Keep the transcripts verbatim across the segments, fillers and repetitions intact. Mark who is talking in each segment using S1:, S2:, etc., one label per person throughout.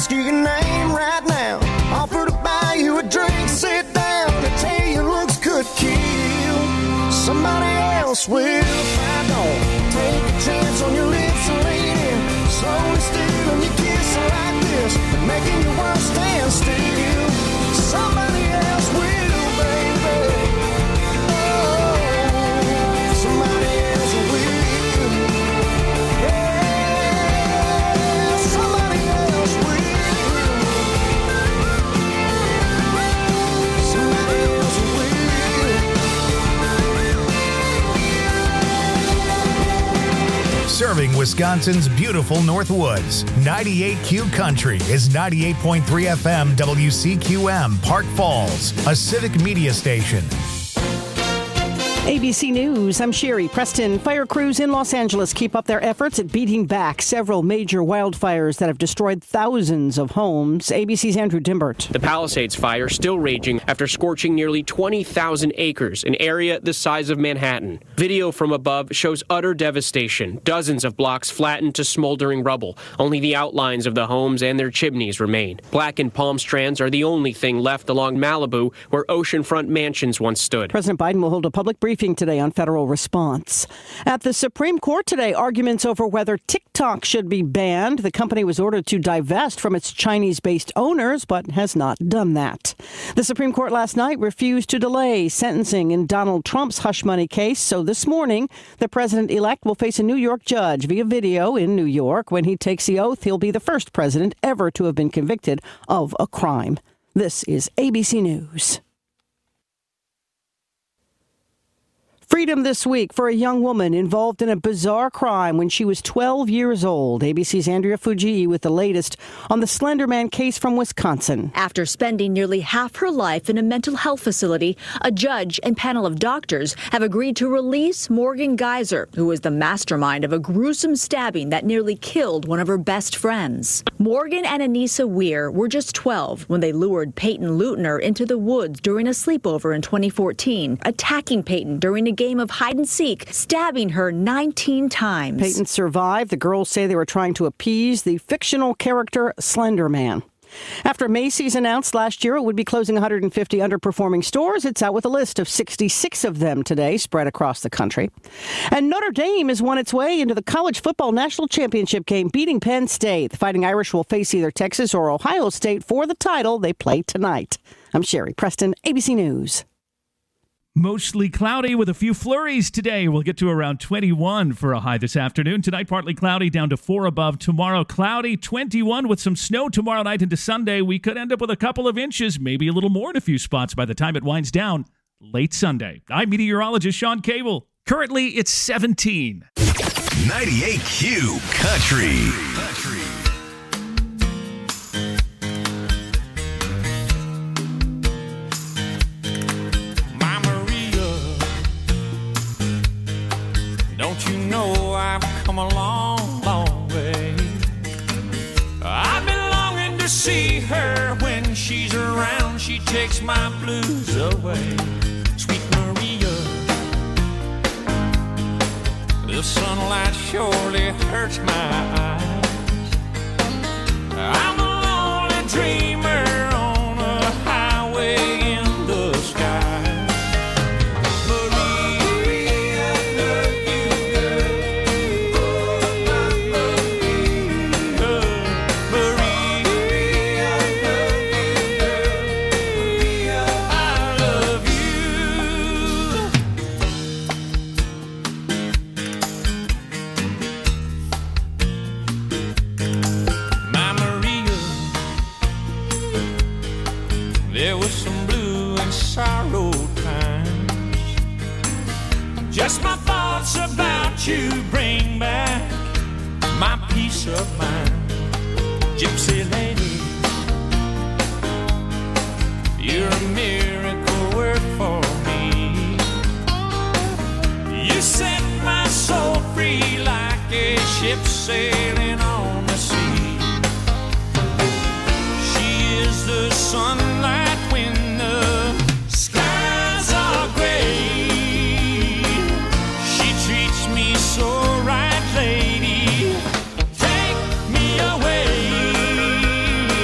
S1: ask you your name right now. Offer to buy you a drink, sit down, and tell you looks could kill. Somebody else will. If I don't take a chance on your lips, lady, slowly stealing your kiss like this, making your world stand still. Somebody else will, baby. Oh, somebody else will. Yeah, somebody else will. Somebody else will.
S2: Serving Wisconsin's beautiful Northwoods, ninety-eight Q Country is ninety-eight point three F M W C Q M, Park Falls, a civic media station.
S3: A B C News, I'm Sherry Preston. Fire crews in Los Angeles keep up their efforts at beating back several major wildfires that have destroyed thousands of homes. A B C's Andrew Dimbert.
S4: The Palisades fire still raging after scorching nearly twenty thousand acres, an area the size of Manhattan. Video from above shows utter devastation. Dozens of blocks flattened to smoldering rubble. Only the outlines of the homes and their chimneys remain. Blackened palm strands are the only thing left along Malibu, where oceanfront mansions once stood.
S3: President Biden will hold a public briefing today on federal response. At the Supreme Court today, arguments over whether TikTok should be banned. The company was ordered to divest from its Chinese-based owners, but has not done that. The Supreme Court last night refused to delay sentencing in Donald Trump's hush money case, so this morning, the president-elect will face a New York judge via video in New York. When he takes the oath, he'll be the first president ever to have been convicted of a crime. This is A B C News. Freedom this week for a young woman involved in a bizarre crime when she was twelve years old. A B C's Andrea Fujii with the latest on the Slender Man case from Wisconsin.
S5: After spending nearly half her life in a mental health facility, a judge and panel of doctors have agreed to release Morgan Geyser, who was the mastermind of a gruesome stabbing that nearly killed one of her best friends. Morgan and Anissa Weir were just twelve when they lured Peyton Lutner into the woods during a sleepover in twenty fourteen, attacking Peyton during a game of hide and seek, stabbing her nineteen times.
S3: Peyton survived. The girls say they were trying to appease the fictional character Slender Man. After Macy's announced last year it would be closing one hundred fifty underperforming stores, it's out with a list of sixty-six of them today, spread across the country. And Notre Dame has won its way into the college football national championship game, beating Penn State. The Fighting Irish will face either Texas or Ohio State for the title. They play tonight. I'm Sherry Preston, A B C News.
S6: Mostly cloudy with a few flurries today. We'll get to around twenty-one for a high this afternoon. Tonight, partly cloudy, down to four above. Tomorrow, cloudy, twenty-one with some snow tomorrow night into Sunday. We could end up with a couple of inches, maybe a little more in a few spots by the time it winds down late Sunday. I'm meteorologist Sean Cable. Currently, it's seventeen.
S2: ninety-eight Q Country. Country.
S7: Don't you know I've come a long, long way? I've been longing to see her. When she's around, she takes my blues away. Sweet Maria, the sunlight surely hurts my eyes. I'm a lonely dreamer on a highway in the sky. Just my thoughts about you bring back my peace of mind. Gypsy lady, you're a miracle work for me. You set my soul free like a ship sailing on the sea. She is the sunlight when the skies are gray. So right, lady, take me away.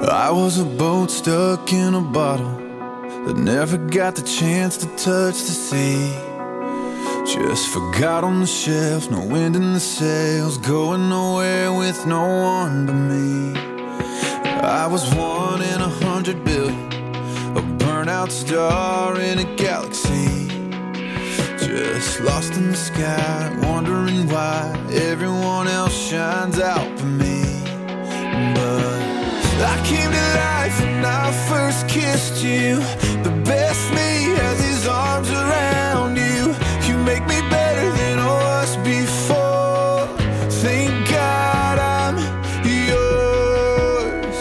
S8: I was a boat stuck in a bottle that never got the chance to touch the sea. Just forgot on the shelf, no wind in the sails, going nowhere with no one but me. I was one in a hundred billion, a burnout star in a galaxy. Just lost in the sky, wondering why everyone else shines out for me. But I came to life when I first kissed you. The best me has his arms around you. You make me better than I was before. Thank God I'm yours.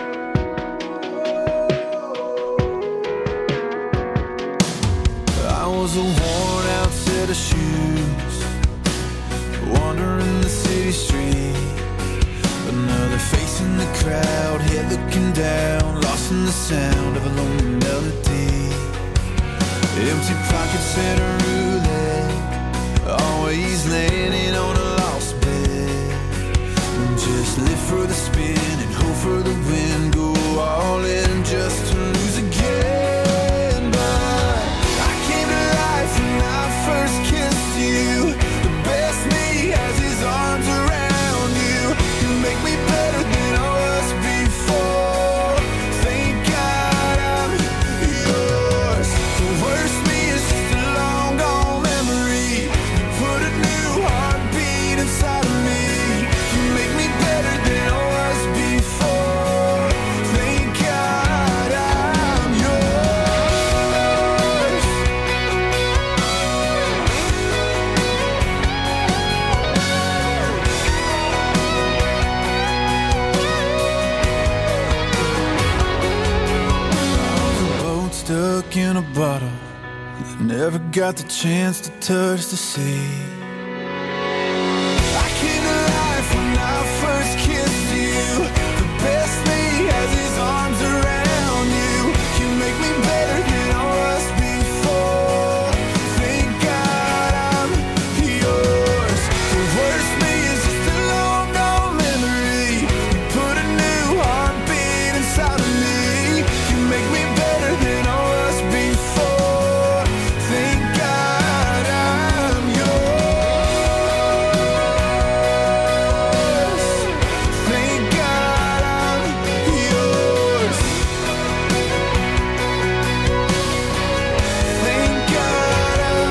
S8: I was a worn out set of shoes, wandering the city street. Another face in the crowd, head looking down, lost in the sound of a lonely melody. Empty pockets and a roulette, always landing on a lost bet. Just live for the spin and hope for the win, go all in just to lose again. But I came to life when I first kissed you. The best me has his arms around you. You make me better than I was before. Thank God I'm yours. The worst me is just a long gone memory. You put a new heartbeat inside of me. You make me better than I was before. Thank God I'm yours. A boat stuck in a bottle that never got the chance to touch the sea. I came to life when I first kissed you. The best me has his arms around you. You make me better than I was before. Thank God I'm yours. The worst me is just a long gone memory. You put a new heartbeat inside of me. You make me better than I was before. Thank God I'm yours. Thank God I'm yours. Thank God I'm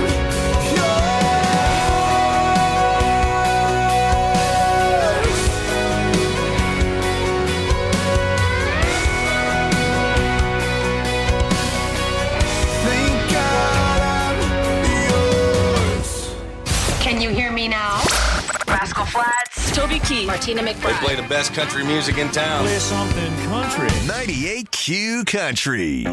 S8: yours. Thank God I'm yours.
S9: Can you hear me now? Rascal Flatts, Toby Keith, Martina
S10: They
S9: McBride.
S10: play the best country music in town.
S11: Play something country.
S2: ninety-eight Q Country.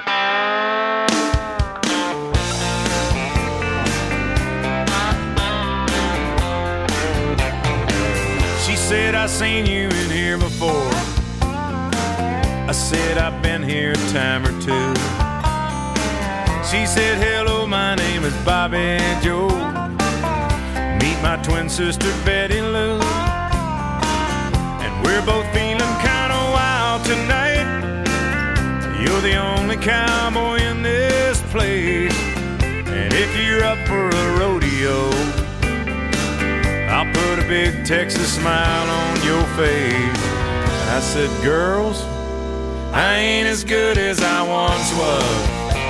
S11: She said, I seen you in here before. I said, I've been here a time or two. She said, hello, my name is Bobby Joe. Meet my twin sister, Betty Lou. And we're both feeling kind of wild tonight. You're the only cowboy in this place. And if you're up for a rodeo, I'll put a big Texas smile on your face. I said, girls, I ain't as good as I once was.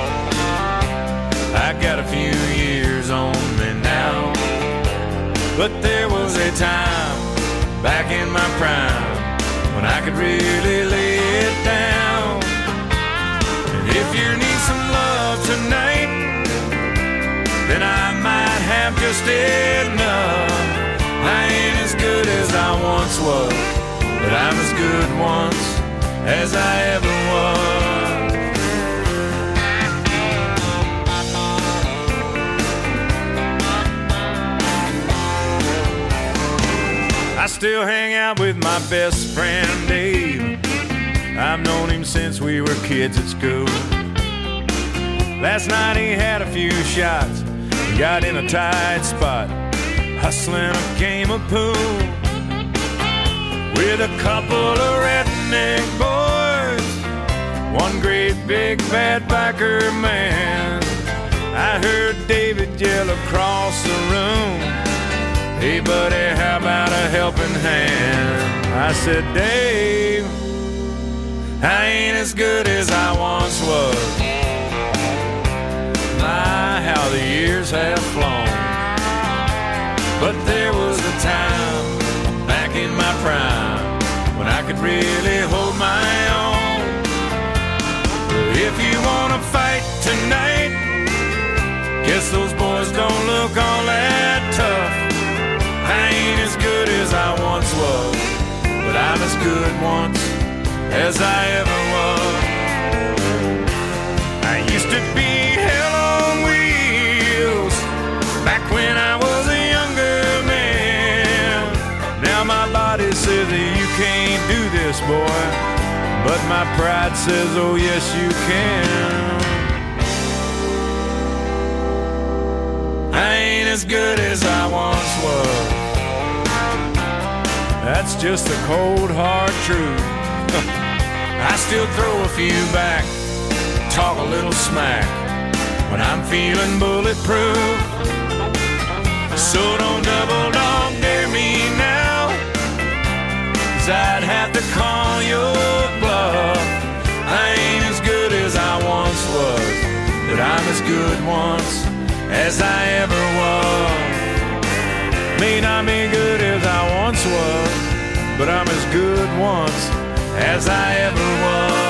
S11: I got a few years on me now. But there was a time back in my prime when I could really lay it down. And if you need some love tonight, then I might have just enough. I ain't as good as I once was, but I'm as good once as I ever was. I still hang out with my best friend Dave. I've known him since we were kids at school. Last night he had a few shots and got in a tight spot, hustling a game of pool with a couple of redneck boys. big bad biker man. I heard David yell across the room, "Hey buddy, how about a helping hand?" I said, "Dave, I ain't as good as I once was. My, how the years have flown. But there was a time back in my prime when I could really hold my own. If you wanna fight tonight, guess those boys don't look all that tough. I ain't as good as I once was, but I'm as good once as I ever was. I used to be hell on wheels back when I was a younger man. Now my body says that you can't do this, boy, but my pride says, oh yes you can. I ain't as good as I once was. That's just the cold hard truth. I still throw a few back, talk a little smack when I'm feeling bulletproof. So don't double dog dare me now, 'cause I'd have to call your bluff. I ain't as good as I once was, but I'm as good once as I ever was. May not be good as I once was, but I'm as good once as I ever was.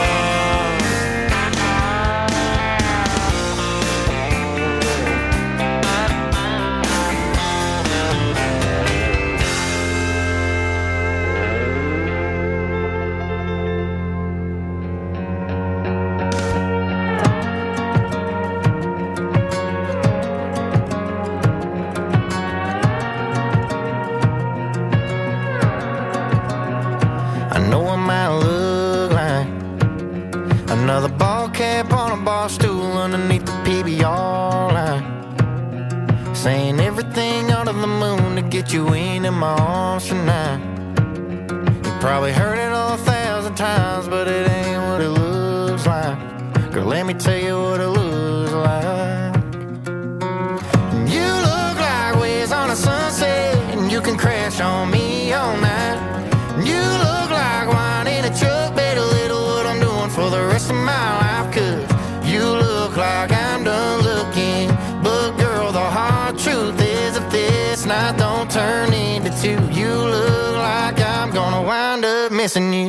S1: Another ball cap on a bar stool underneath the P B R line, saying everything under the moon to get you into my arms tonight. You probably heard it all a thousand times, but it ain't what it looks like. Girl, let me tell you what it looks like. You look like waves on a sunset, and you can crash on me all night. You look like wine in a truck, better little what I'm doing for the rest of my life. 'Cause you look like I'm done looking, but girl, the hard truth is if this night don't turn into two, you look like I'm gonna wind up missing you.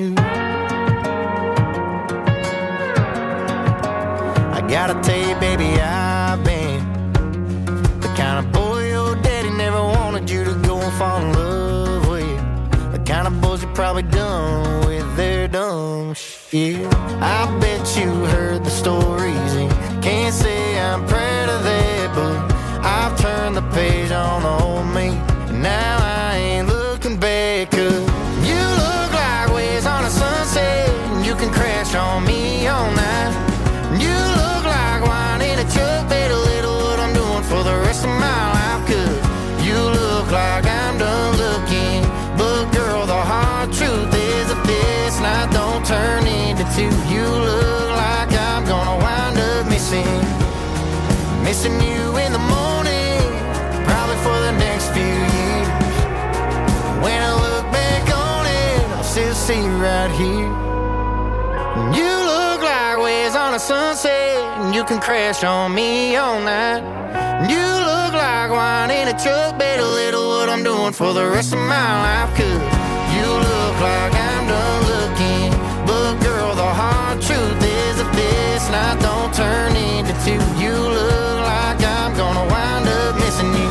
S1: I gotta tell you, baby, I've been the kind of boy your daddy never wanted you to go and fall in love with. The kind of boys you probably done with their dumb shit. I bet you heard the stories and can't say I'm proud of that, but I've turned the page on old me, and now I ain't looking back. 'Cause you look like waves on a sunset, and you can crash on me all night. You look like wine in a truck, better little what I'm doing for the rest of my life. 'Cause you look like I'm done looking, but girl, the hard truth is if this night don't turn into two, you look like I'm gonna wind up missing, missing you in the morning, probably for the next few years. When I look back on it, I'll still see you right here. You look like waves on a sunset, and you can crash on me all night. You look like wine in a truck, better little what I'm doing for the rest of my life. 'Cause you look like I'm done looking, but girl, the hard truth is if this night don't turn into two, you look like I'm gonna wind up missing you.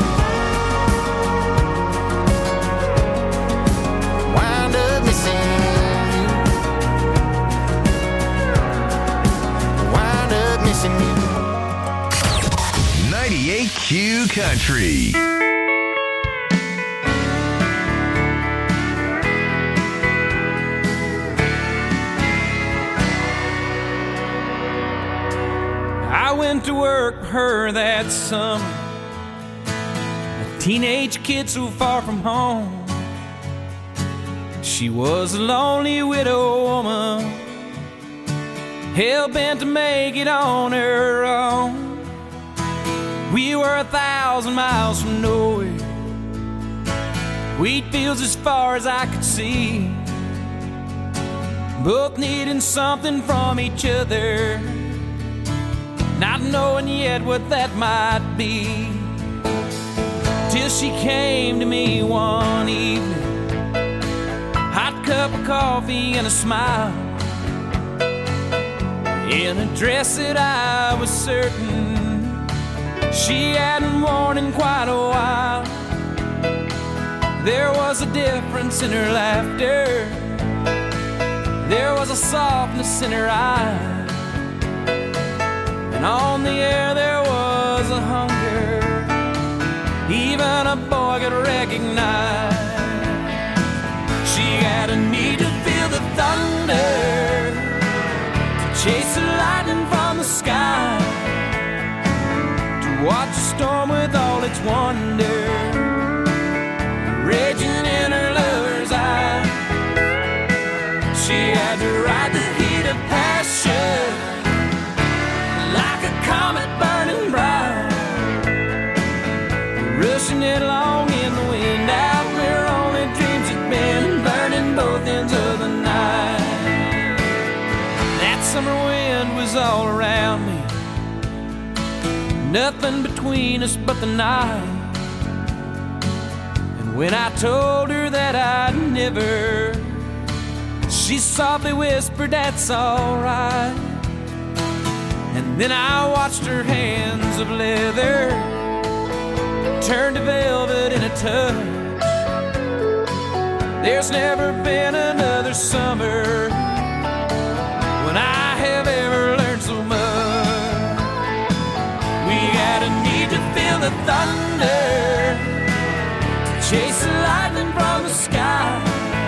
S1: Wind up missing you. Wind up missing you.
S2: ninety-eight Q Country.
S7: I went to work for her that summer, a teenage kid so far from home. She was a lonely widow woman
S12: hell-bent to make it on her own. We were a thousand miles from nowhere, wheat fields as far as I could see, both needing something from each other, not knowing yet what that might be. Till she came to me one evening, hot cup of coffee and a smile, in a dress that I was certain she hadn't worn in quite a while. There was a difference in her laughter, there was a softness in her eyes, and on the air there was a hunger even a boy could recognize. She had a need to feel the thunder, to chase the lightning from the sky, to watch a storm with all its wonder raging in her lover's eye. She had to ride the heat of passion like a comet burning bright, rushing it along in the wind out where only dreams had been, burning both ends of the night. That summer wind was all around me, nothing between us but the night. And when I told her that I'd never, she softly whispered, "That's alright." And then I watched her hands of leather turn to velvet in a touch. There's never been another summer when I have ever learned so much. We had a need to feel the thunder, to chase the lightning from the sky,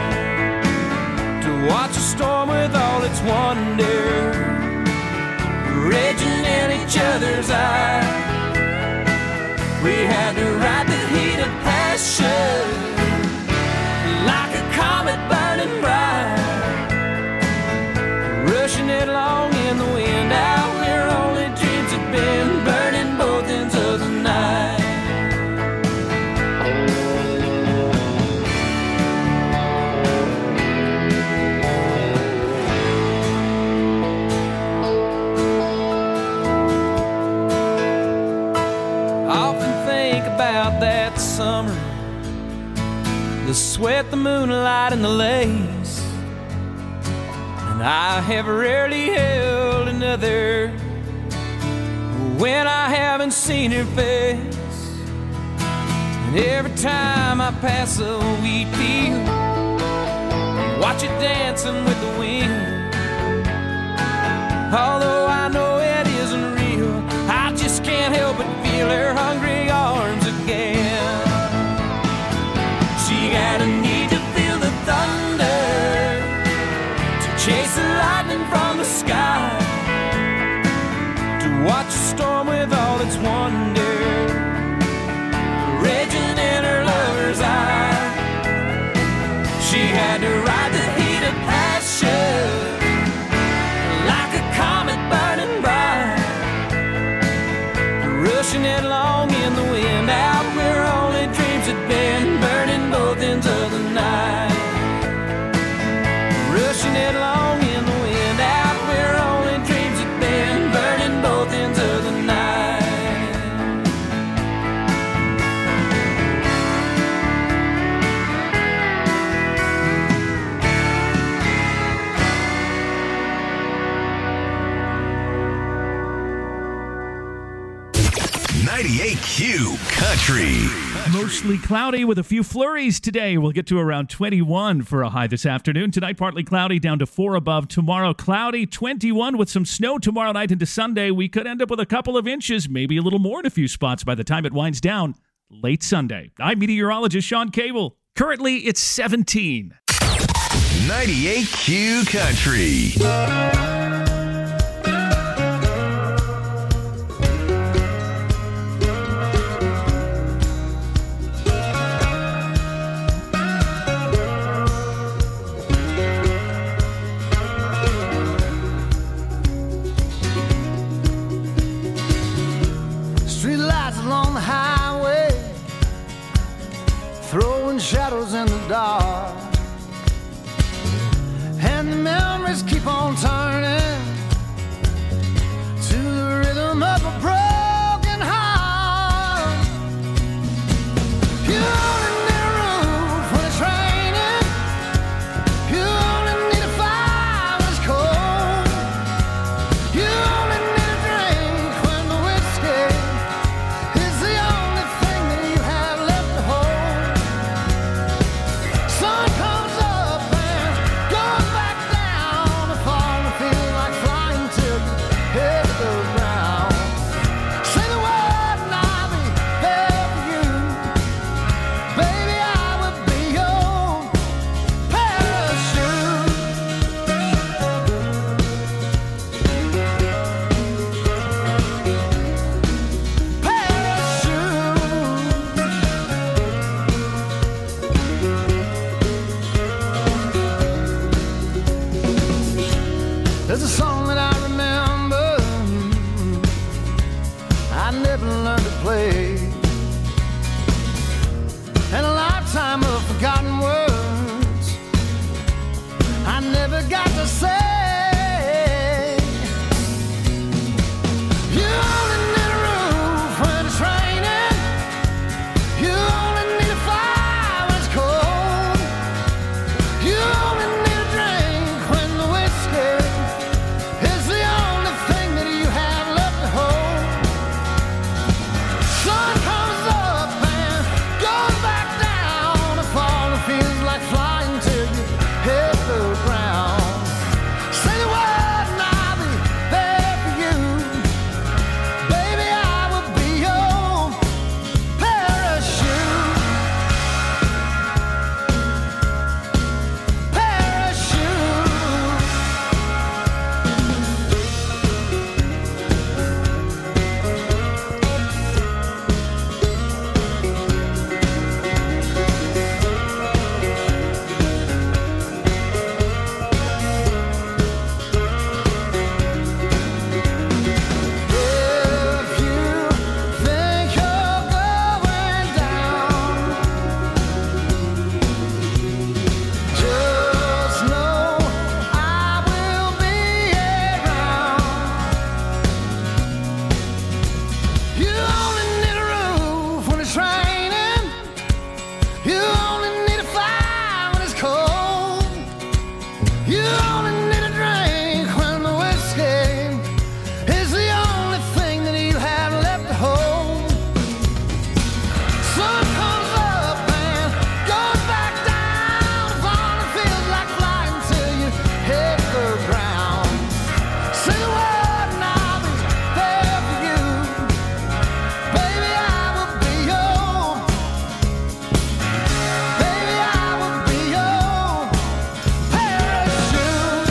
S12: to watch a storm with all its wonder raging in each other's eyes. We had to ride the heat of passion like a comet burning bright, rushing it along in the wind out where only dreams had been, burning both ends of the night. That summer, the sweat, the moonlight, and the lace, and I have rarely held another when I haven't seen her face. And every time I pass a wheat field, watch it dancing with the wind, although I know it isn't real, I just can't help but feel her hungry arms again. She had a need to feel the thunder, to chase the lightning from the sky, to watch a storm with all its wonder raging in her lover's eye. She had to ride the heat of passion like a comet burning bright, rushing it along in the wind out where only dreams had been, burning both ends of the night, rushing it along in the wind out where only dreams had been, burning both ends of the night.
S2: ninety-eight Q Country.
S6: Mostly cloudy with a few flurries today. We'll get to around twenty-one for a high this afternoon. Tonight, partly cloudy, down to four above. Tomorrow, cloudy, twenty-one with some snow tomorrow night into Sunday. We could end up with a couple of inches, maybe a little more in a few spots by the time it winds down late Sunday. I'm meteorologist Sean Cable. Currently, it's seventeen.
S2: ninety-eight Q Country.
S1: on turning to the rhythm of a broken heart. You only need a roof when it's raining. You only need a fire when it's cold. You only need a drink when the whiskey is the only thing that you have left to hold. Sun comes up and goes back down. The fall feels like flying till you hit the ground. Say the word and I'll be there for you. Baby, I would be your parachute. There's a song that I remember I never learned to play, and a lifetime of forgotten words I never got to say. You only need a roof when it's raining. You only need a fire when it's cold. You only need a drink when the whiskey is the only thing that you have left to hold. Sun comes up and goes back down. The fall feels like flying till you hit the ground. Say the word and I'll be there for you. Baby, I will be your parachute. Parachute. If you think you're going down, just know I will be around. You only need a roof when it's raining. You only need a fire when it's cold. You only need a drink when the whiskey is the only thing that you have left to hold. Sun comes up and goes back down. The fall feels like flying till you hit the ground. Say the word and I'll be there for you. Baby, I will be your. Baby, I will be your parachute.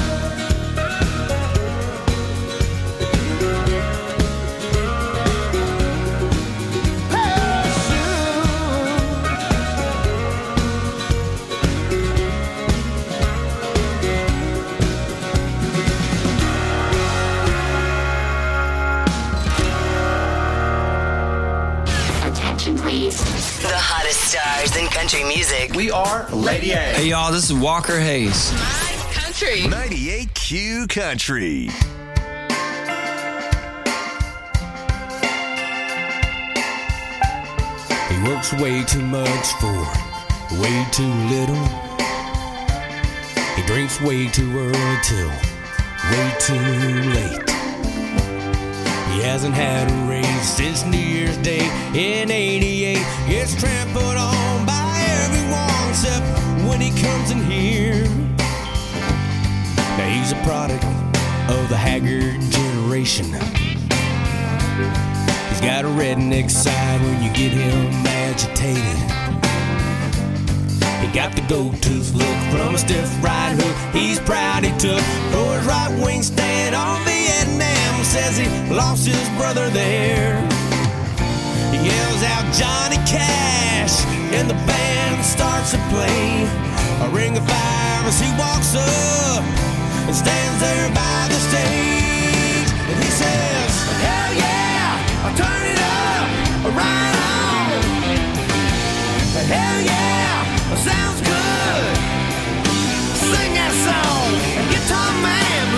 S9: Attention, please.
S13: The hottest stars in country music.
S10: We are Lady A.
S12: Hey, y'all, this is Walker Hayes.
S9: Country.
S2: ninety-eight Q Country.
S14: He works way too much for way too little. He drinks way too early till way too late. He hasn't had a raise since New Year's Day in eighty-eight. Gets trampled on by everyone except when he comes in here. Now he's a product of the haggard generation. He's got a redneck side when you get him agitated. He got the gold-tooth look from a stiff right hook he's proud he took for his right wing stand on Vietnam. Says he lost his brother there. He yells out Johnny Cash and the band starts to play a ring of fire as he walks up and stands there by the stage. And he says, hell yeah, I'll turn it up, right on. Hell yeah, sounds good. Sing that song, guitar man,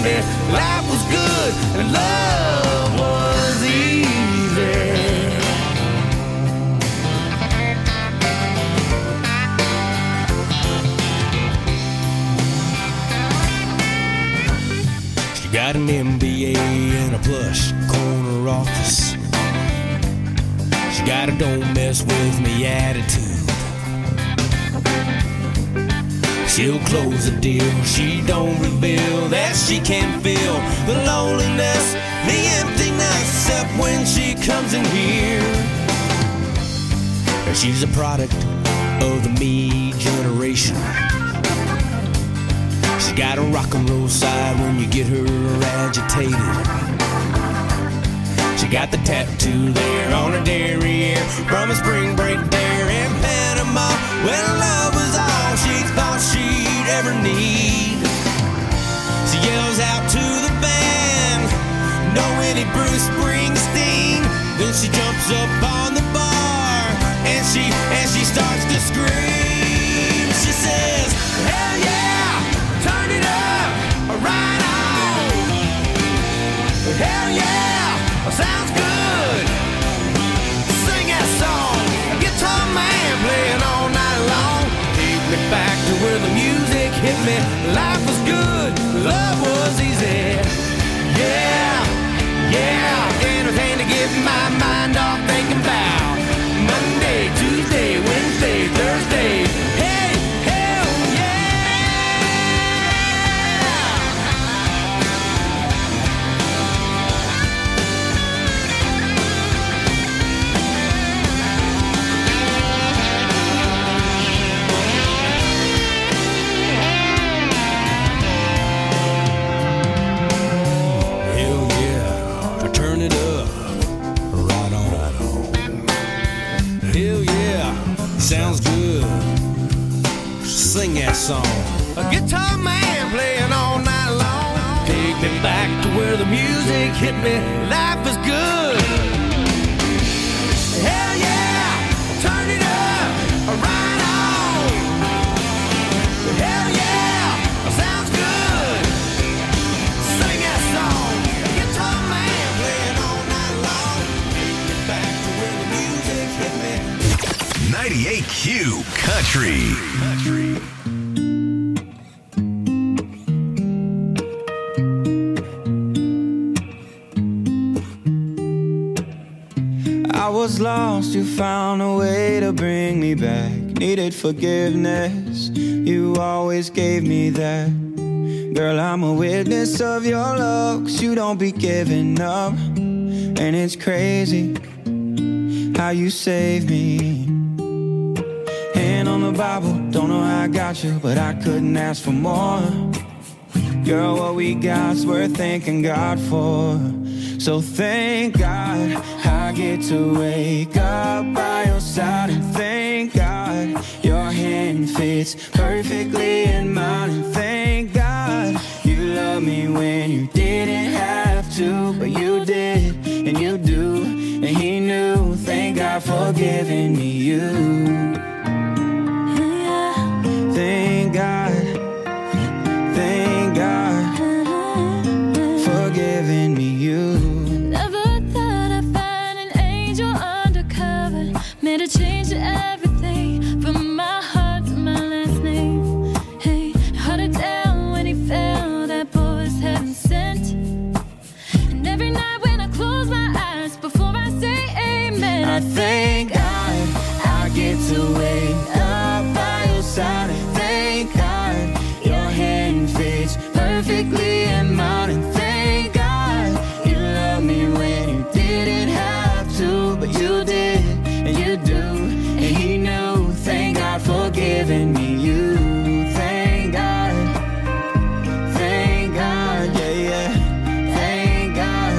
S14: me life was good and love was easy. She got an M B A and a plush corner office. She got a don't mess with me attitude. She'll close the deal, she don't reveal that she can feel the loneliness, the emptiness, except when she comes in here. She's a product of the me generation. She's got a rock and roll side when you get her agitated. She got the tattoo there on her derriere from a spring break there in Panama when love was all she thought she'd ever need. She yells out to the band, "No any Bruce Springsteen." Then she jumps up on the bar and she and she starts to scream. She says, "Hell yeah, turn it up, right on. Hell yeah, sounds good. Sing that song, guitar man playing all night long. Take me back to where the music hit me. Life was good, love was easy. Yeah, yeah, anything to get my mind off thinking about Monday, Tuesday, Wednesday, Thursday. Hey, hell sounds good. Sing that song. A guitar man playing all night long. Take me back to where the music hit me. Life is good. Hell yeah, turn it up, right on. Hell yeah, sounds good. Sing that song. A guitar man playing all night long. Take me back to where the music hit me.
S2: ninety-eight Q Country. Country.
S8: I was lost, you found a way to bring me back. Needed forgiveness, you always gave me that. Girl, I'm a witness of your love, 'cause you don't be giving up. And it's crazy how you saved me. Hand on the Bible, don't know how I got you, but I couldn't ask for more. Girl, what we got's worth thanking God for. So thank God I get to wake up by your side. And thank God your hand fits perfectly in mine. And thank God you love me when you didn't have to, but you did, and you do, and he knew. Thank God for giving me you. Thank God, thank God for giving me you.
S15: Never thought I'd find an angel undercover. Made a change to everything, from my heart to my last name. Hey, held it down when he fell, that boy was heaven sent. And every night when I close my eyes, before I say amen,
S8: I thank God I get to wake up by your side. Thank God your hand fits perfectly in mine. And thank God you love me when you didn't have to, but you did, and you do, and he knew. Thank God for giving me you. Thank God, thank God, yeah, yeah. Thank God.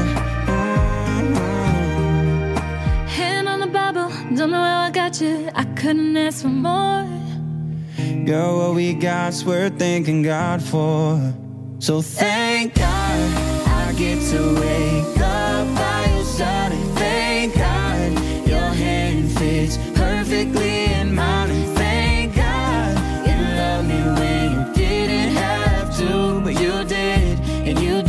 S8: Mm-hmm.
S15: Hand on the Bible, don't know how I got you, I couldn't ask for more.
S8: Girl, what we got's worth thanking God for. So thank God I get to wake up by your side. And thank God your hand fits perfectly in mine. And thank God you love me when you didn't have to, but you did, and you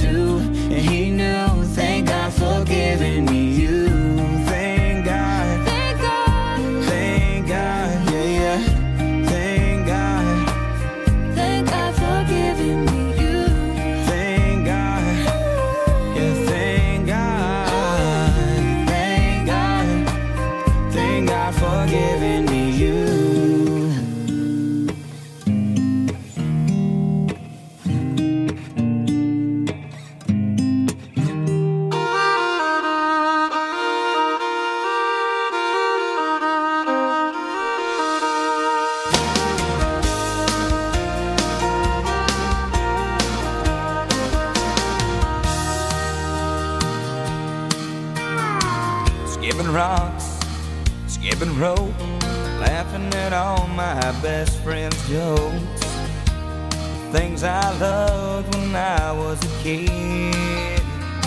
S11: rocks, skipping rope, laughing at all my best friends' jokes. Things I loved when I was a kid.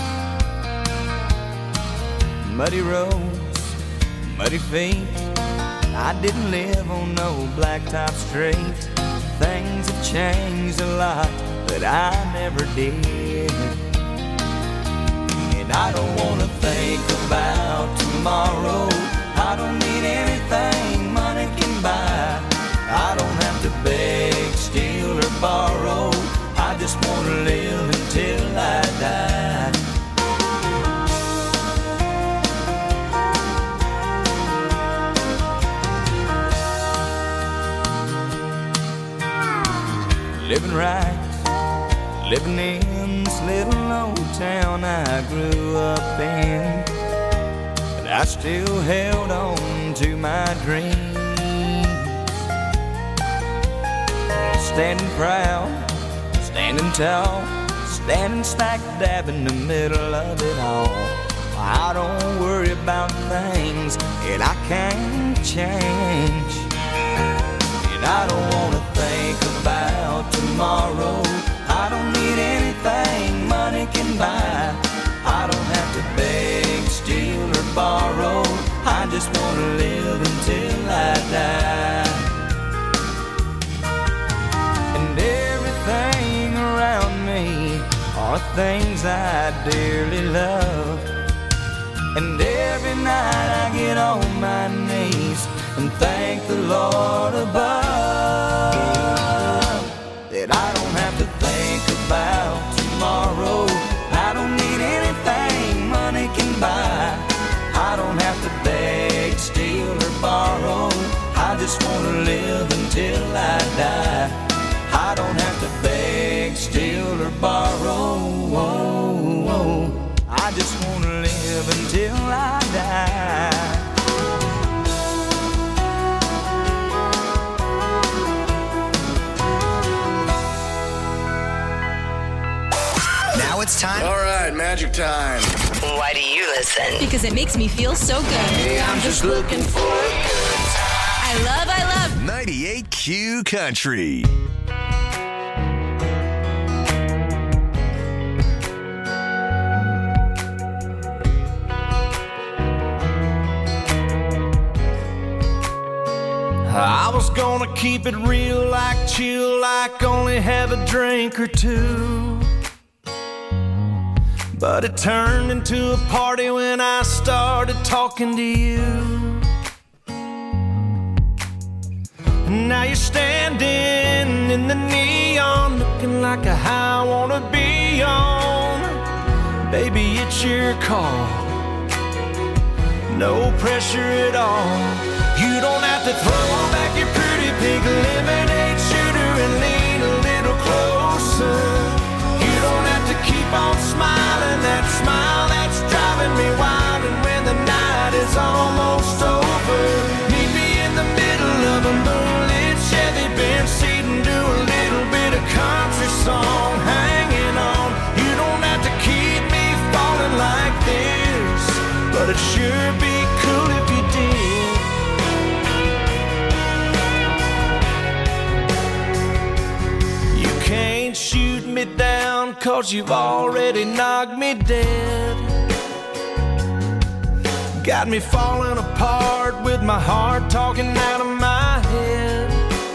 S11: Muddy roads, muddy feet. I didn't live on no blacktop street. Things have changed a lot, but I never did. And I don't wanna think about tomorrow. I don't need anything money can buy. I don't have to beg, steal, or borrow. I just wanna live until I die. Living right, living in this little old town I grew up in. But I still held on to my dreams. Standing proud, standing tall, standing smack dab in the middle of it all. I don't worry about things that I can't change. And I don't wanna think about tomorrow. I don't need anything money can buy. I don't have to beg, steal, or borrow. I just wanna live until I die. And everything around me are things I dearly love. And every night I get on my knees and thank the Lord above that I don't have to think about tomorrow. I don't need anything money can buy. I don't have to beg, steal, or borrow. I just wanna live until I die. I don't have to beg, steal, or borrow. I just wanna live until I die.
S13: Now it's time.
S10: All right, magic time.
S13: Why do you listen?
S16: Because it makes me feel so good.
S10: Hey, I'm just looking for a good time.
S16: I love, I love
S2: ninety-eight Q Country.
S12: I was gonna keep it real, like chill, like only have a drink or two. But it turned into a party when I started talking to you. And now you're standing in the neon, looking like a high I wanna be on. Baby, it's your call, no pressure at all. You don't have to throw back your pretty pink lemonade shooter and lean a little closer. You don't have to keep on smiling, that smile that's driving me wild. And when the night is almost over, meet me in the middle of a moonlit Chevy Benz seat and do a little bit of country song, hanging on. You don't have to keep me falling like this, but it sure be cool if you did. Can't shoot me down, cause you've already knocked me dead. Got me falling apart with my heart talking out of my head.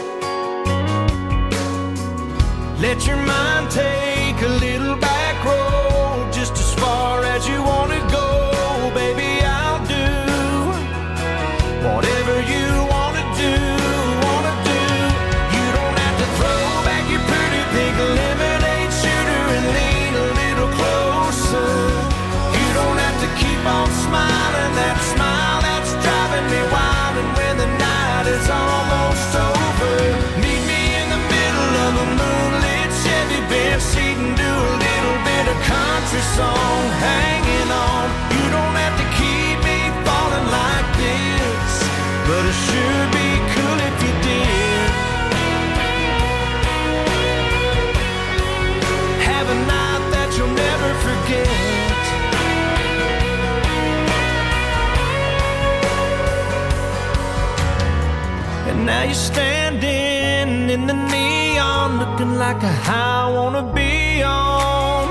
S12: Let your mind take a little back road, just as far as you want to go. Baby, I'll do whatever you want to do, want to do. You don't have to throw back your pretty pink lemonade shooter and lean a little closer. You don't have to keep on smiling, that smile that's driving me wild. And when the night is almost over, meet me in the middle of a moonlit Chevy Benz seat and do a little bit of country song, hanging on.
S14: in the neon, looking like a high I wanna be on.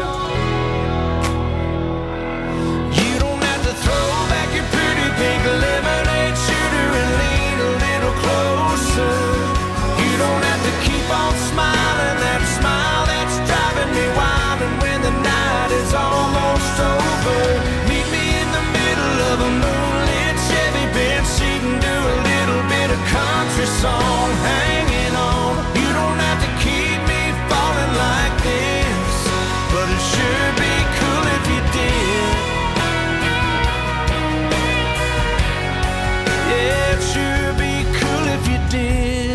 S14: You don't have to throw back your pretty pink lemonade shooter and lean a little closer. You don't have to keep on smiling that smile that's driving me wild. And when the night is almost over, meet me in the middle of a moonlit Chevy Benz seat and do a little bit of country song, hanging on. You don't have to keep me falling like this, but it sure be cool if you did. Yeah, it sure be cool if you did.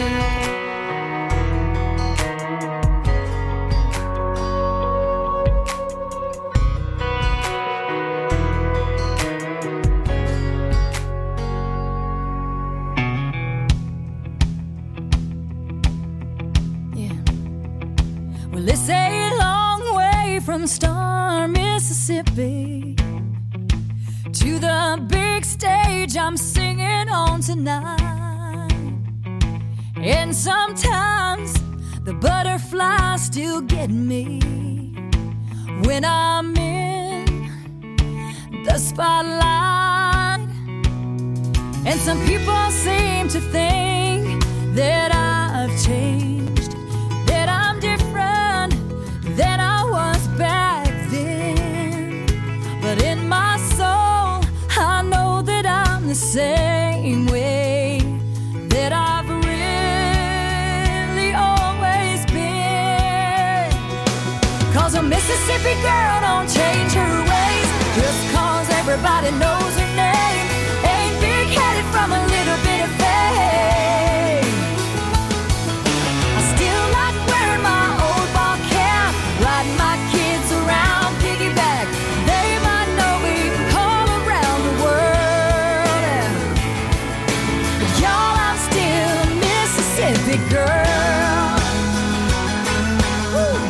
S15: Well, it's a long way from Star, Mississippi to the big stage I'm singing on tonight. And sometimes the butterflies still get me when I'm in the spotlight. And some people seem to think that I've changed, that I'm different than I was back then. But in my soul, I know that I'm the same way that I've really always been. Cause a Mississippi girl don't change her ways just cause everybody knows her name. Ain't big-headed from a little bit of fame. I still like wearing my old ball cap, riding my kids around piggyback. They might know me all around the world. But y'all, I'm still a Mississippi girl. Woo.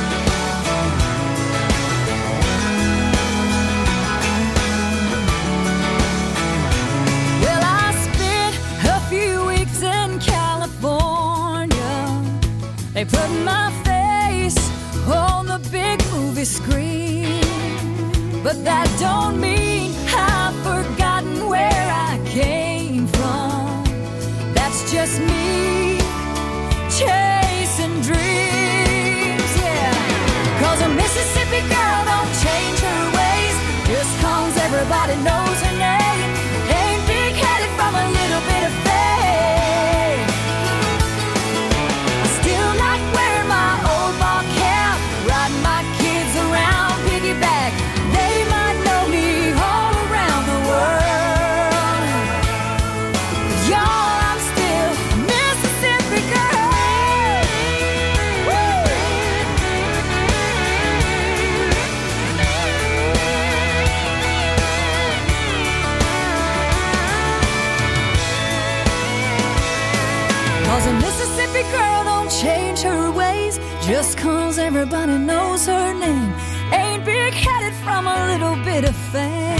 S15: Well, I spent a few weeks in California. They put my face on the big movie screen. But that don't mean I've forgotten where I came from. That's just me chasing dreams, yeah. Cause a Mississippi girl don't change her ways just cause everybody knows her name. Ain't big-headed from a little bit of fame. I still like wearing my old ball cap, riding my kids around piggyback. They might know me all around the world. But y'all, I'm still a Mississippi girl. Woo! Cause a Mississippi girl don't change her ways just cause everybody knows her name. Ain't big-headed from a little bit of fame.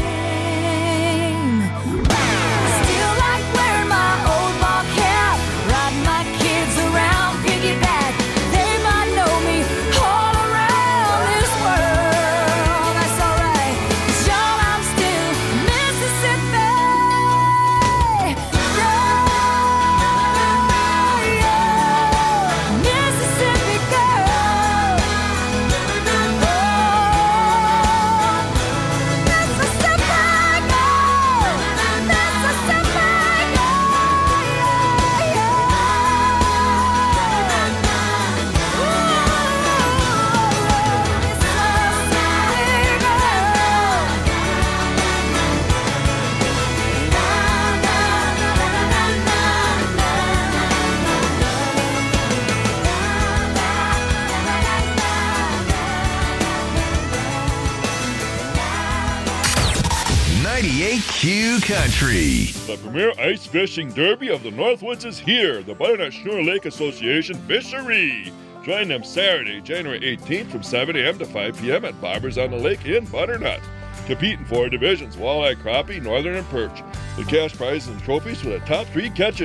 S15: Still like wearing my old ball cap, riding my kids around piggyback. They might know me all around this world. That's alright, 'cause y'all, I'm still Mississippi girl. Mississippi girl. Oh, Mississippi girl. Mississippi
S17: ninety-eight Q Country.
S18: The premier ice fishing derby of the Northwoods is here, the Butternut Schnoor Lake Association Fishery. Join them Saturday, January eighteenth from seven a.m. to five p.m. at Barbers on the Lake in Butternut. Compete in four divisions, walleye, crappie, northern, and perch. The cash prizes and trophies for the top three catches.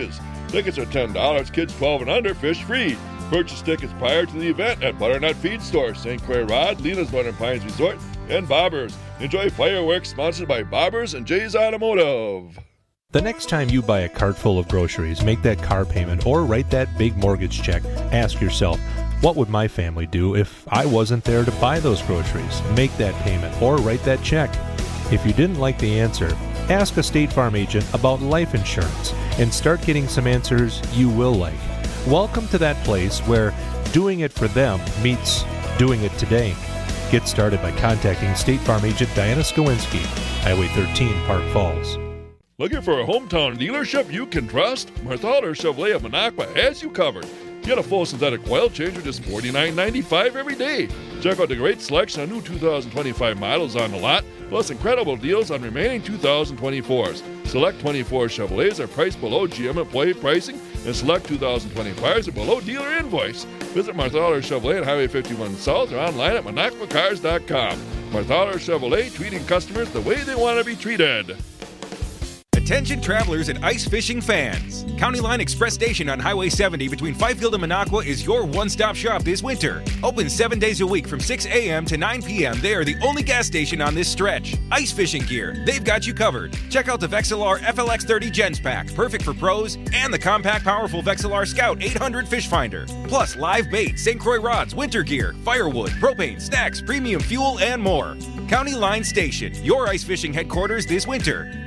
S18: Tickets are ten dollars, kids twelve and under, fish free. Purchase tickets prior to the event at Butternut Feed Store, Saint Croix Rod, Lena's Butter Pines Resort, and Bobbers. Enjoy fireworks sponsored by Bobbers and Jay's Automotive.
S19: The next time you buy a cart full of groceries, make that car payment, or write that big mortgage check, ask yourself, what would my family do if I wasn't there to buy those groceries, make that payment, or write that check? If you didn't like the answer, ask a State Farm agent about life insurance and start getting some answers you will like. Welcome to that place where doing it for them meets doing it today. Get started by contacting State Farm agent Diana Skowinski, Highway thirteen, Park Falls.
S18: Looking for a hometown dealership you can trust? Marthaler Chevrolet of Minocqua has you covered. Get a full synthetic oil change for just forty-nine ninety-five every day. Check out the great selection of new two thousand twenty-five models on the lot, plus incredible deals on remaining two thousand twenty-fours. Select twenty-four Chevrolets are priced below G M employee pricing, and select two thousand twenty-fives are below dealer invoice. Visit Marthaler Chevrolet at Highway fifty-one South or online at Minocqua Cars dot com. Marthaler Chevrolet, treating customers the way they want to be treated.
S20: Attention travelers and ice fishing fans. County Line Express Station on Highway seventy between Fifield and Minocqua is your one-stop shop this winter. Open seven days a week from six a.m. to nine p.m. They are the only gas station on this stretch. Ice fishing gear, they've got you covered. Check out the Vexilar F L X thirty Gens Pack, perfect for pros, and the compact, powerful Vexilar Scout eight hundred Fish Finder. Plus live bait, Saint Croix rods, winter gear, firewood, propane, snacks, premium fuel, and more. County Line Station, your ice fishing headquarters this winter.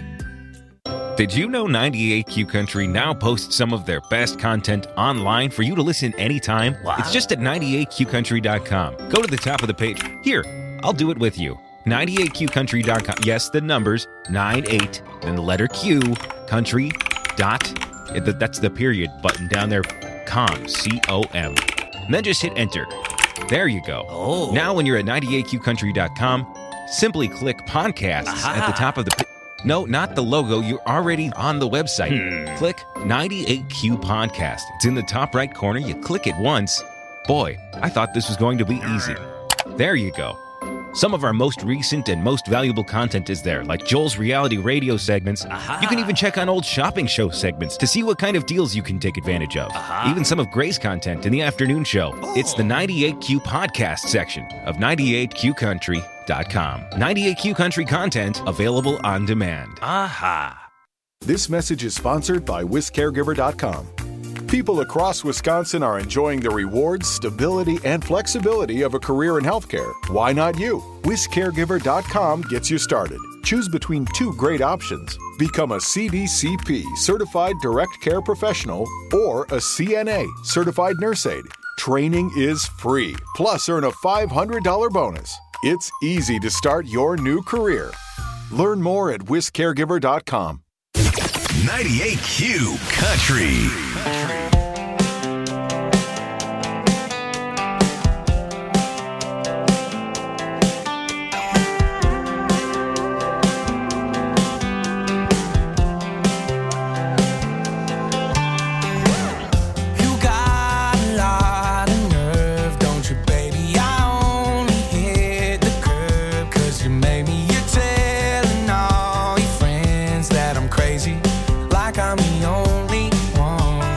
S20: Did you know ninety-eight Q Country now posts some of their best content online for you to listen anytime? Wow. It's just at ninety-eight Q country dot com. Go to the top of the page. Here, I'll do it with you. ninety-eight Q country dot com. Yes, the numbers, ninety-eight, then the letter Q, country, dot, that's the period button down there, com, C O M. And then just hit enter. There you go. Oh. Now when you're at ninety-eight Q country dot com, simply click podcasts Aha. at the top of the page. No, not the logo. You're already on the website. Hmm. Click ninety-eight Q Podcast. It's in the top right corner. You click it once. Boy, I thought this was going to be easy. There you go. Some of our most recent and most valuable content is there, like Joel's reality radio segments. Aha. You can even check on old shopping show segments to see what kind of deals you can take advantage of. Aha. Even some of Gray's content in the afternoon show. Oh. It's the ninety-eight Q Podcast section of ninety-eight Q country dot com. ninety-eight Q Country content available on demand.
S21: Aha. This message is sponsored by Wis Caregiver dot com. People across Wisconsin are enjoying the rewards, stability, and flexibility of a career in healthcare. Why not you? Wis Caregiver dot com gets you started. Choose between two great options. Become a C D C P, Certified Direct Care Professional, or a C N A, Certified Nurse Aide. Training is free, plus earn a five hundred dollars bonus. It's easy to start your new career. Learn more at Wis Caregiver dot com.
S17: ninety-eight Q Country.
S14: Like I'm the only one.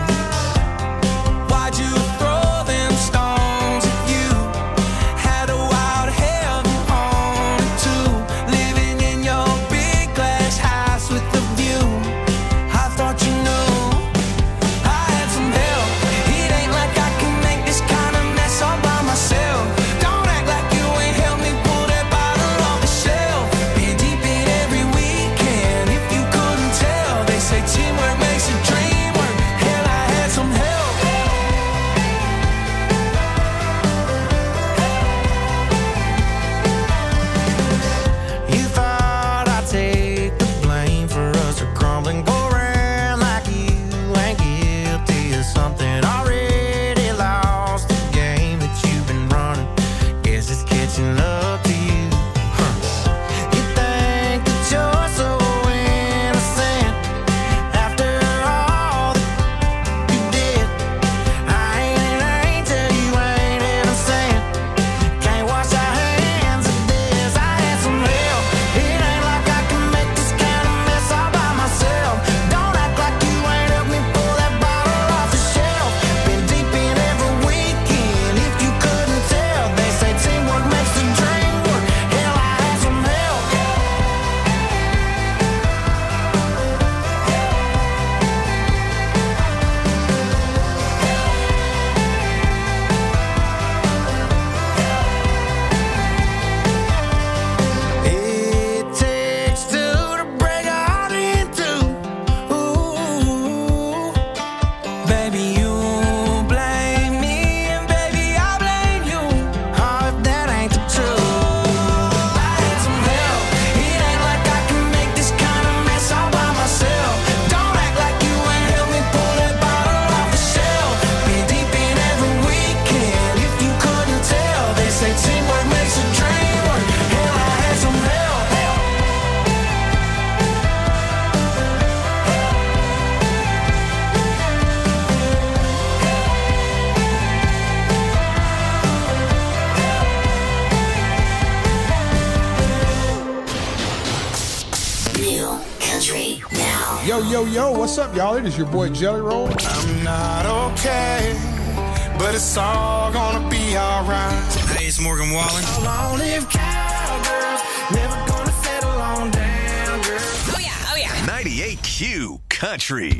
S4: Yo, yo, yo, what's up, y'all? It is your boy Jelly Roll.
S10: I'm not okay, but it's all gonna be alright.
S14: Hey, it's Morgan Wallen.
S10: Long live cowgirls, never gonna settle on down, girl.
S16: Oh yeah, oh yeah.
S17: ninety-eight Q Country.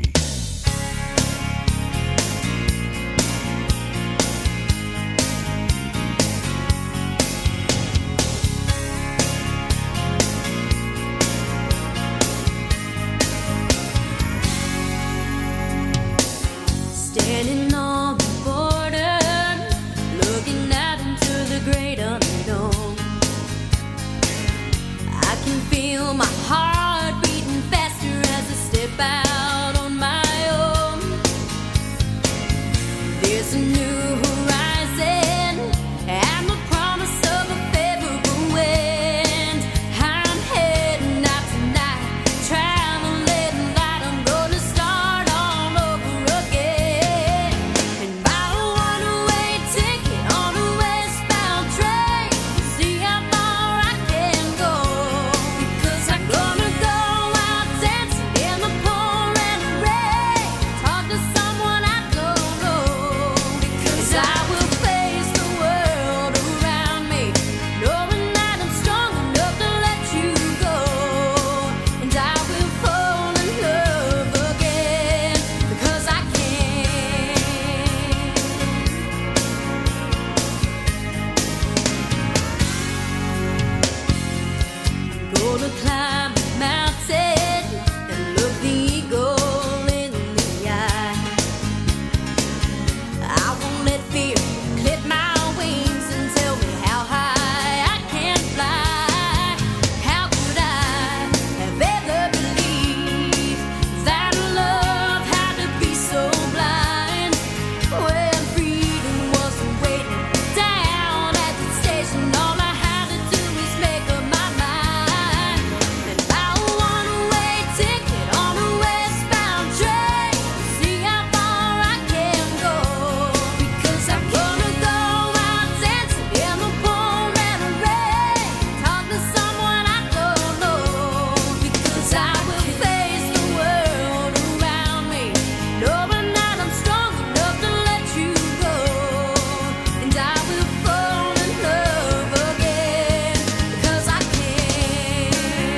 S15: Standing on the border, looking out into the great unknown. I can feel my heart beating faster as I step out on my own. There's a new horizon and the promise of a favorable wind. I'm heading out tonight, traveling light. I'm gonna start all over again. And buy a one-way ticket on a westbound train. See how far I can go. Because I'm gonna go out dancing in the pouring rain. Talk to someone I don't know. Because I will face the world around me, knowing that I'm strong enough to let you go. And I will fall in love again. Because I can. Gonna climb a mountain and look the eagle in the eye. I won't let fear clip my wings and tell me how high I can fly. How could I have ever believed that love had to be so blind? When freedom wasn't waiting down at the station, all I had to do is make up my mind. And buy a one-way ticket on a westbound train. See how far I can go. Because I'm gonna go out dancing in the pouring rain. Talk to someone I don't know. Because I will face the world around me, knowing that I'm strong enough to let you go. And I will fall in love again. Because I can.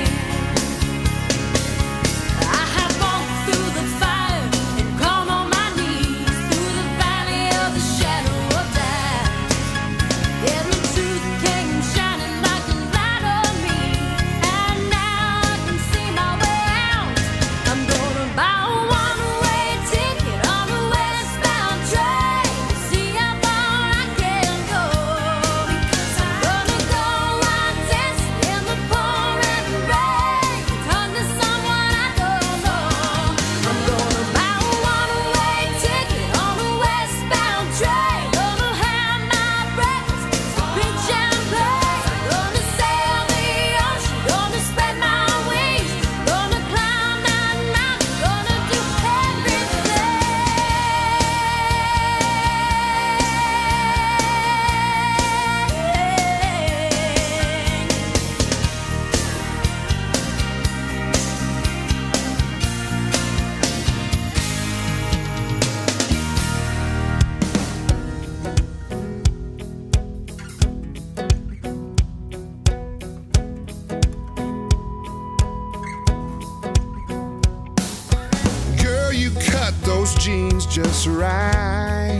S15: I have walked through the fire and gone on my knees through the valley of the shadow of death. Yeah, the truth came shining like a light on me, and now I can see my way out. I'm gonna buy a one-way ticket on a westbound train. See how far I can go. Because I'm gonna go out dancing in the pouring rain. Talk to someone I don't know. I'm gonna buy a one-way ticket on a westbound train. Gonna have my breakfast, big champagne. Gonna sail the ocean, gonna spread my wings. Gonna climb that mountain, gonna do
S1: Girl, you cut those jeans just right.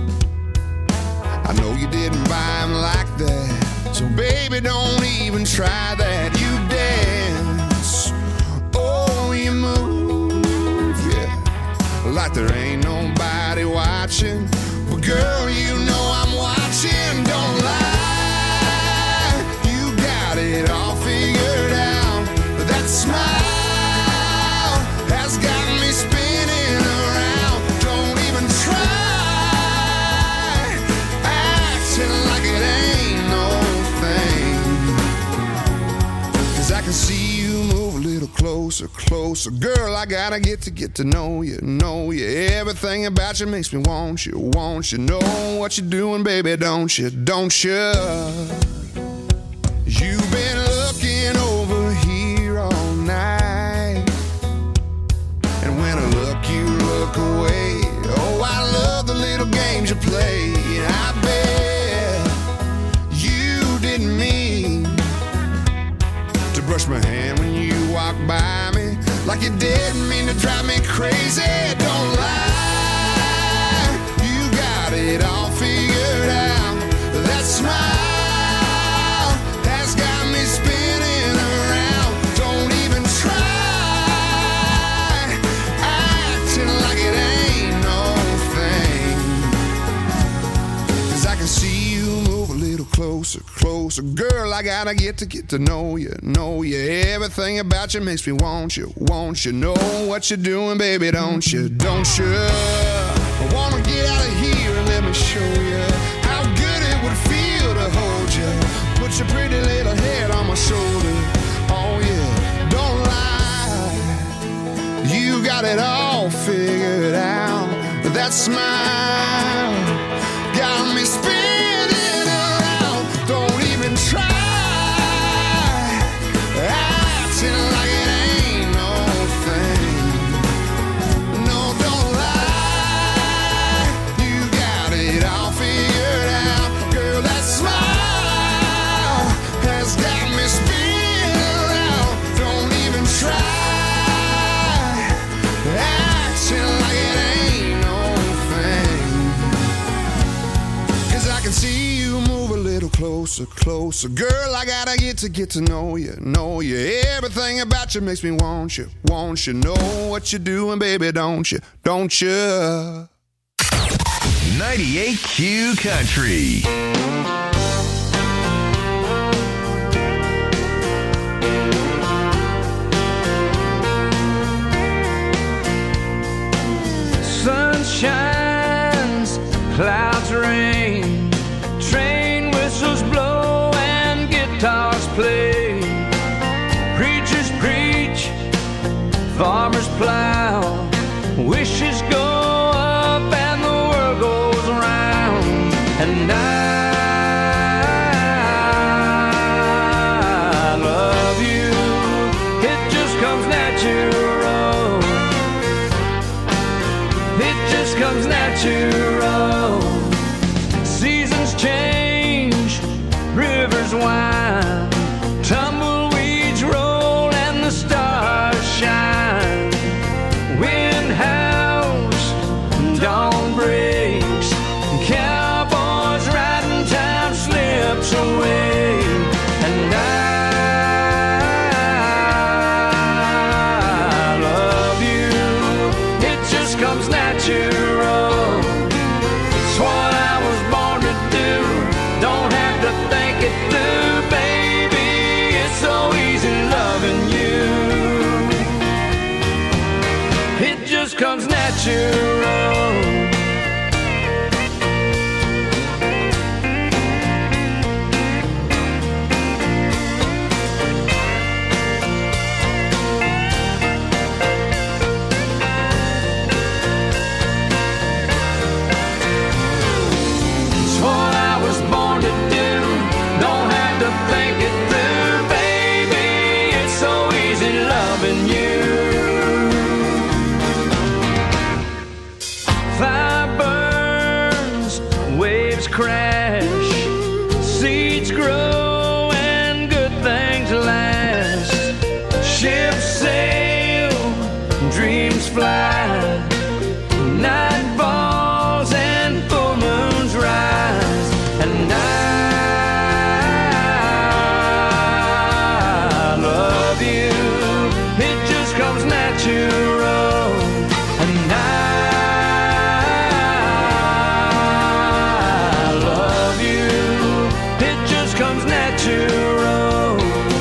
S1: I know you didn't buy them like that, so baby, don't even try that. You dance, oh, you move, yeah, like there ain't nobody watching. But girl, you know I'm watching, don't lie. You got it all figured out, but that smile has got me spinning around. Don't even try acting like it ain't no thing. 'Cause I can see you move a little closer, closer. Girl, I gotta get to get to know you, know you. Everything about you makes me want you, want you. Know what you're doing, baby, don't you, don't you? You've been looking over here all night.
S10: like you didn't mean to drive me crazy. Don't lie, you got it all figured out. That smile has got me spinning around. Don't even try acting like it ain't no thing. 'Cause I can see you move a little closer, closer. Girl, I gotta get to get to know you, know you. Everything about you makes me want you, want you. Know what you're doing, baby, don't you, don't you? I wanna get out of here and let me show you how good it would feel to hold you. Put your pretty little head on my shoulder. Oh yeah, don't lie, you got it all figured out. That smile got me spinning around. Don't even try acting like it ain't no thing. No, don't lie, you got it all figured out. Girl, that smile has got me spinning around. Don't even try acting like it ain't no thing. 'Cause I can see you move a little closer, closer. Girl, I gotta get to get to know you, know you. Everything about you makes me want you, want you. Know what you're doing, baby, don't you, don't you?
S17: ninety-eight Q Country.
S12: Sun shines, clouds rain, train whistles blow and guitars play. Preachers preach, farmers plow, wishes go up and the world goes round. And I love you, it just comes natural. It just comes natural. Seasons change, rivers wind, tumbleweeds roll and the stars shine. Wind howls, dawn breaks, cowboys riding, time slips away. And I love you, it just comes natural. It's what I was born to do, don't have to think it through, baby. It's so easy loving you. It just comes natural. It's what I was born to do, don't have to think it through, baby. It's so easy loving you. Fire burns, waves crash, seeds grow and good things last. Ships sail, dreams fly, night falls and full moons rise. And I love you, it just comes natural. And I love you, it just comes natural.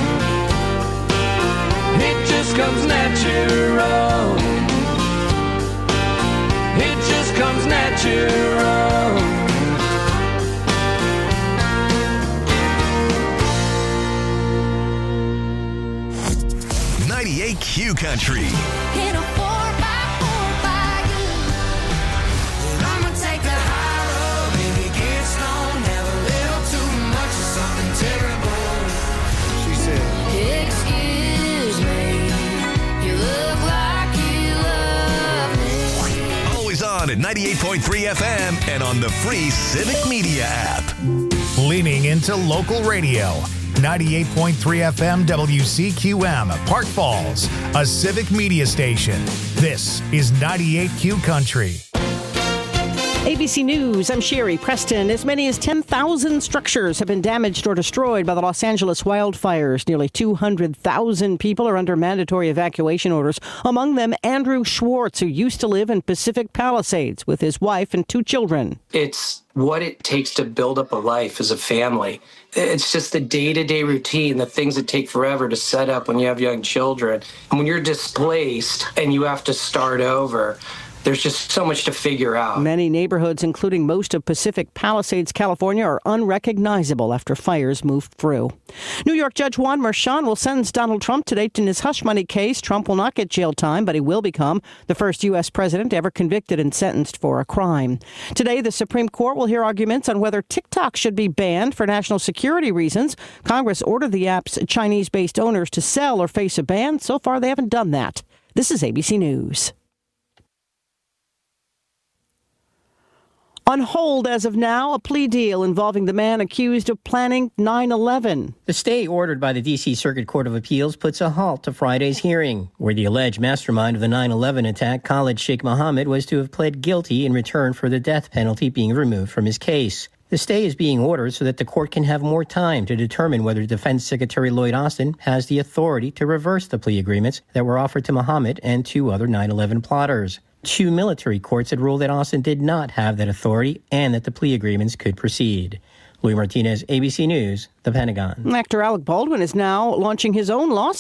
S12: It just comes natural. It just comes natural.
S17: ninety-eight Q Country.
S15: In a four by four by you. And I'ma take the high road, baby, get stoned, have a little too much of something terrible.
S10: She said,
S15: Excuse me, you look like you love me.
S17: Always on at ninety-eight point three F M and on the free Civic Media app.
S2: Leaning into local radio. ninety-eight point three F M W C Q M, Park Falls, a civic media station. This is ninety-eight Q Country.
S3: A B C News, I'm Sherry Preston. As many as ten thousand structures have been damaged or destroyed by the Los Angeles wildfires. Nearly two hundred thousand people are under mandatory evacuation orders. Among them, Andrew Schwartz, who used to live in Pacific Palisades with his wife and two children.
S5: It's what it takes to build up a life as a family. It's just the day-to-day routine, the things that take forever to set up when you have young children. And when you're displaced and you have to start over, there's just so much to figure out.
S3: Many neighborhoods, including most of Pacific Palisades, California, are unrecognizable after fires moved through. New York Judge Juan Merchan will sentence Donald Trump today in his hush money case. Trump will not get jail time, but he will become the first U S president ever convicted and sentenced for a crime. Today, the Supreme Court will hear arguments on whether TikTok should be banned for national security reasons. Congress ordered the app's Chinese-based owners to sell or face a ban. So far, they haven't done that. This is A B C News. On hold as of now, a plea deal involving the man accused of planning nine eleven.
S22: The stay ordered by the D C Circuit Court of Appeals puts a halt to Friday's hearing, where the alleged mastermind of the nine eleven attack, Khalid Sheikh Mohammed, was to have pled guilty in return for the death penalty being removed from his case. The stay is being ordered so that the court can have more time to determine whether Defense Secretary Lloyd Austin has the authority to reverse the plea agreements that were offered to Mohammed and two other nine eleven plotters. Two military courts had ruled that Austin did not have that authority and that the plea agreements could proceed. Louis Martinez, A B C News, The Pentagon.
S3: Actor Alec Baldwin is now launching his own lawsuit